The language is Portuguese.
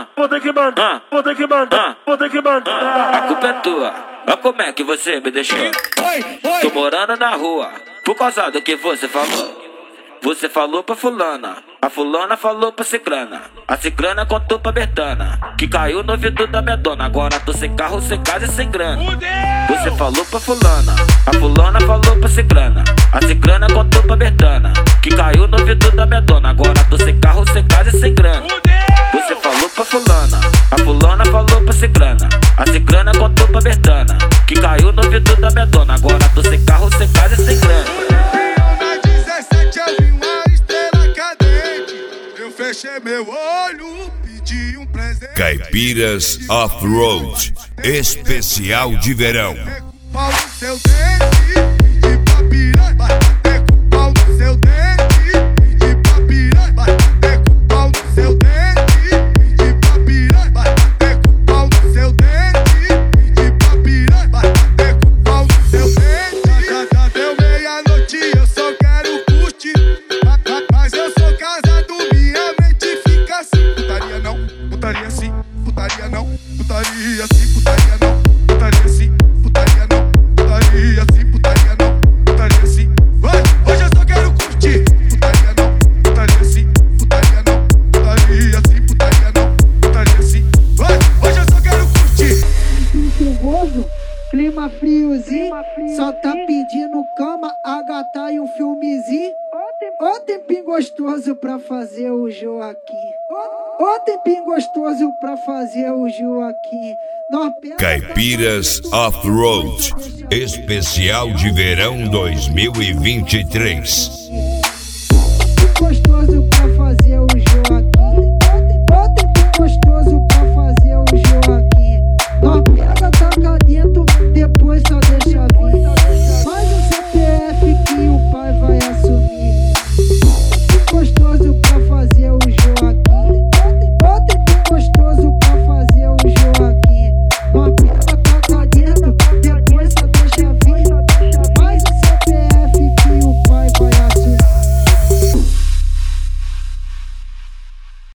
vou ter que mandar, vou ter que mandar, vou ter que mandar. A culpa é tua, olha como é que você me deixou. Tô morando na rua, por causa do que você falou. Você falou pra fulana, a fulana falou pra cicrana, a cicrana contou pra Bertana, que caiu no ouvido da minha dona. Agora tô sem carro, sem casa e sem grana. Você falou pra fulana, a fulana falou pra cicrana, a cicrana contou pra Bertana, que caiu no ouvido da minha dona. Agora tô sem carro, sem casa e sem grana. Você falou pra fulana, a fulana falou pra cicrana, a cicrana contou pra Bertana, que caiu no ouvido da minha dona. Agora tô sem carro, sem casa e sem grana. Fechei meu olho, pedi um presente. Caipiras Off-Road, especial de verão. Pau no seu dente, pedi pra piranha, bater com pau no seu dente, pedi pra piranha, bater com pau no seu dente, pedi pra piranha, bater com pau no seu dente, pedi pra piranha, bater com pau no seu dente. Já deu meia-noite, eu só quero curtir, mas eu sou casado. Putaria sim, putaria não, putaria sim, putaria não, putaria sim, putaria não, putaria sim, putaria não, putaria sim. Vai, hoje eu só quero curtir. Putaria não, putaria sim, putaria não, putaria sim, putaria não, putaria sim. Vai, hoje eu só quero curtir. Chuvoso, clima friozinho, só tá pedindo cama, a gata e um filmezinho. Ô tempinho gostoso pra fazer o Joaquim. Ô tempinho gostoso pra fazer o Joaquim. Caipiras Off-Road, especial de verão 2023.